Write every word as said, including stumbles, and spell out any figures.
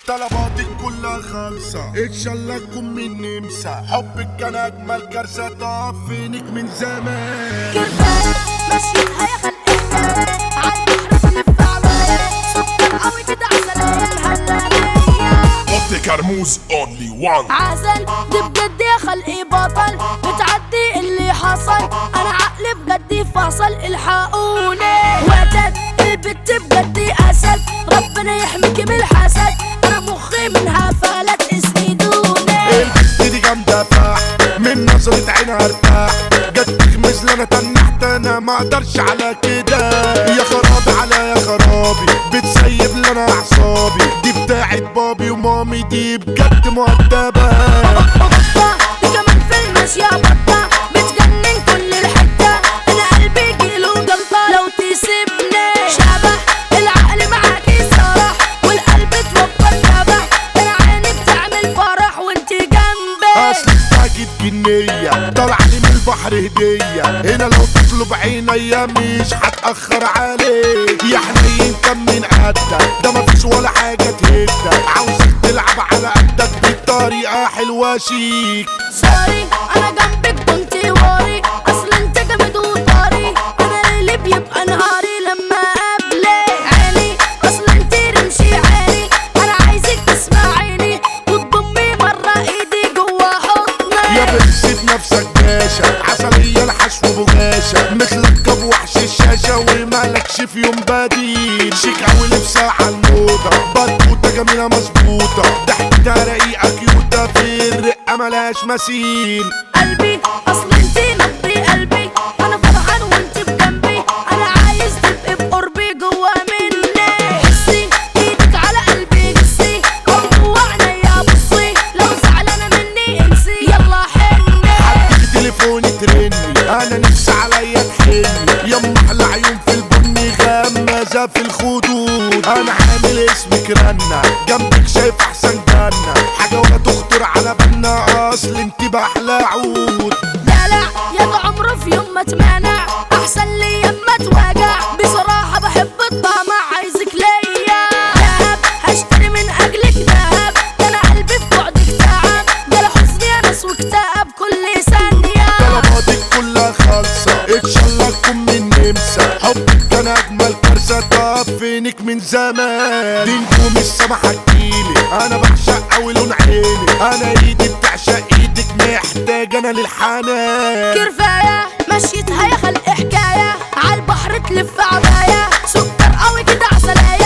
طلباتك كلها خالصة ان شاء الله تكون من نمسا. حبك كان اجمل كارثة تقف فينك من زمان. كرفانة مشيتها يا خلقتها عالبحر بلف عمالة سكر قوي كده عسلية الهلالية. اوتي كرموز اونلي وان عسل دي بجد يا خلقي بطل بتعدي اللي حصل. انا عقلي بجد فاصل الحقوني. وتد البت بجد اسد ربنا يحميكي من الحسد. انا مخي منها فلت اسندوني. البت دي جامدة فاح من نظرة عينها ارتاح. جت تغمز لي انا تنحت انا ما اقدرش على كده. يا خرابي على يا خرابي بتسيب لي انا اعصابي. دي بتاعت بابي ومامي دي بجد مؤدبة. بطة دي كمان في المشي بطة بتجنن كل الحتة. انا قلبي جيله جلطة لو تسيبني. شبح العقل معاكي سرح والقلب توفر نبح. انا عيني بتعمل فرح وانت جنبي. اصل اكيد جنية طالعة لي من البحر هدية. هنا لو تطلب عينيا مش هتأخر عليك. يا حنين كم من قدك ده مفيش ولا حاجة تهدك. عاوزك تلعب على قدك بطريقة حلوة شيك. سوري انا جنبك كنت واري اصل انت جامد وطاري. انا اللي بيبقى نهاري لما قبلك عيني اصل انت رمشي عيني. انا عايزك تسمعيني وتضمي مرة ايدي جوا حضني. يا بنسيت نفسك باشا عسلية الحشو بغاشة. مثلك بوحش الشاشة ومالكش في يوم بديل. شيك اوي لبسها عالموضة بطوطة جميلة مظبوطة. ضحكتها رقيقة كيوتة في الرقة ملهاش مثيل. قلبي اصل انت نبضي قلبي. انا فرحان وانت بجنبي. انا عايز تبقي بقربي جوا مني. حسي ايدك على قلبي جسي جوا عينيا بصي. لو زعلانة مني انسي يلا حني. حبيبي تليفوني ترني انا نفسي عليا تحني. يما احلى عيون في البني غمازة في الخدود. انا عامل اسمك رنة جنبك شايف احسن جنة. حاجة ولا تخطر على بالنا اصل انت باحلى عود. دلع يا ده عمره في يوم ما تمانع. احسن لي يما تواجع بصراحة بحب الطمع عايزك ليا. دهب هشتري من اجلك دهب. ده انا قلبي في بعدك تعب. ده انا حزني يا ناس واكتئاب كل ثانية. طلباتك كلها خالصة ان شاء الله تكون من نمسا. حبك كان اجمل كارثة تقف فينك من زمان. دي نجوم السما حكيلي انا بعشق اوي لون عيني. انا ايدي بتعشق ايدك محتاج انا للحنان. كرفاية مشيتها يا خلق حكاية عالبحر تلف عباية سكر قوي كده عسلاية